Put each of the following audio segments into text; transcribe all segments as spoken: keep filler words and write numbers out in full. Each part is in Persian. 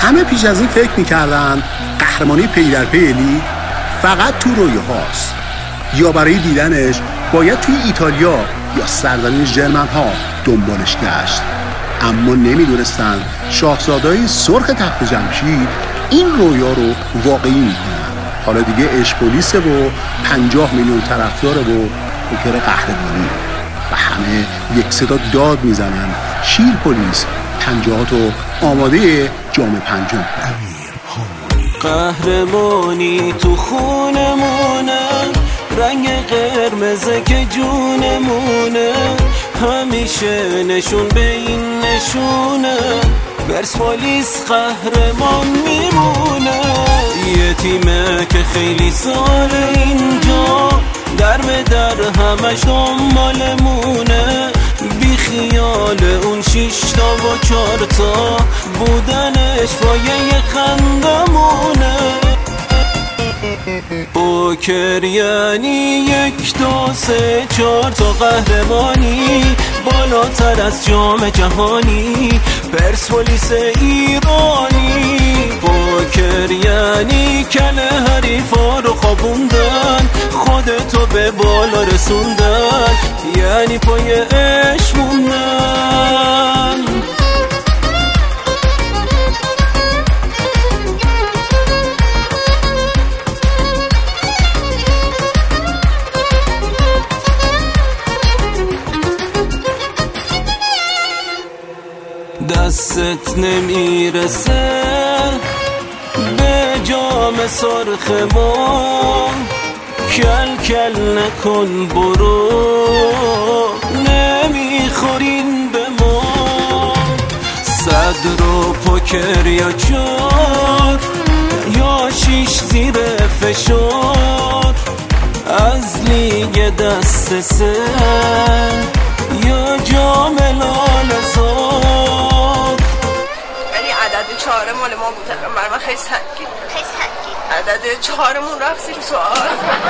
همه پیش از این فکر میکردن قهرمانی پی در پی الی فقط تو رویاهاست یا برای دیدنش باید توی ایتالیا یا سرزمین ژرمن ها دنبالش گشت. اما نمیدونستن شاهزاده‌های سرخ تخت جمشید این رویا رو واقعی میکنن. حالا دیگه عشق پلیسه و پنجاه میلیون طرفداره و فکر قهرمانی و همه یک صدا داد میزنن شیر پلیس پنجاه و آماده جام پنجم. قهرمانی تو خونمونه، رنگ قرمزه که جونمونه، همیشه نشون به این نشونه، پرسپولیس قهرمان میمونه. یه تیمه که خیلی ساله اینجا در به در همش دنبالمونه، بی خیال اون شیشتا و چارتا بودنش پایه خندمونه. پوکر یعنی یک دو سه چهار تا قهرمانی، بالاتر از جام جهانی، پرسپولیس ایرانی. پوکر یعنی کله حریفا رو خوابوندن، خودتو به بالا رسوندن، یعنی پای عشق موندن. دستت نمیرسه به جام سرخ ما، کل کل نکن برو، نمیخورین به ما. صد رو پوکر یا چار یا شیش زیر فشار، از لیگ دست سه یا جام لاله‌زار. ولی عدد چهار مال ما بود، برای من خیلی سنگین خیلی سنگین عدد چهارمون رفت زیر سوال.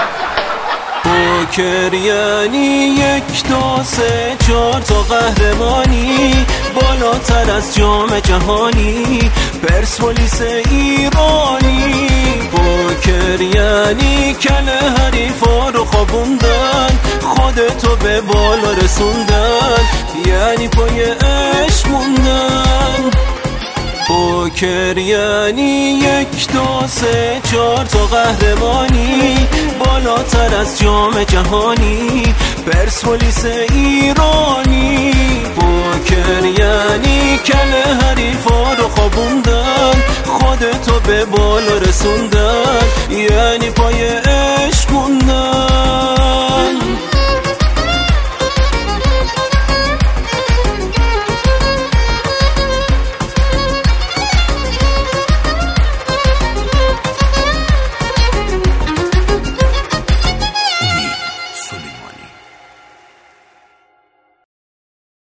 پوکر یعنی یک دو سه چهار تا قهرمانی، بالاتر از جام جهانی، پرسپولیس ایرانی. پوکر یعنی کله حریفا رو خوابوندن، خودتو به بالا رسوندن، یعنی پای عشق موندن. پوکر یعنی یک دو سه چهار تا قهرمانی، بالاتر از جام جهانی، پرسپولیس ایرانی. پوکر یعنی کله حریفا رو خوابوندن، خودتو به بالا رسوندن، یعنی پای عشق موندن.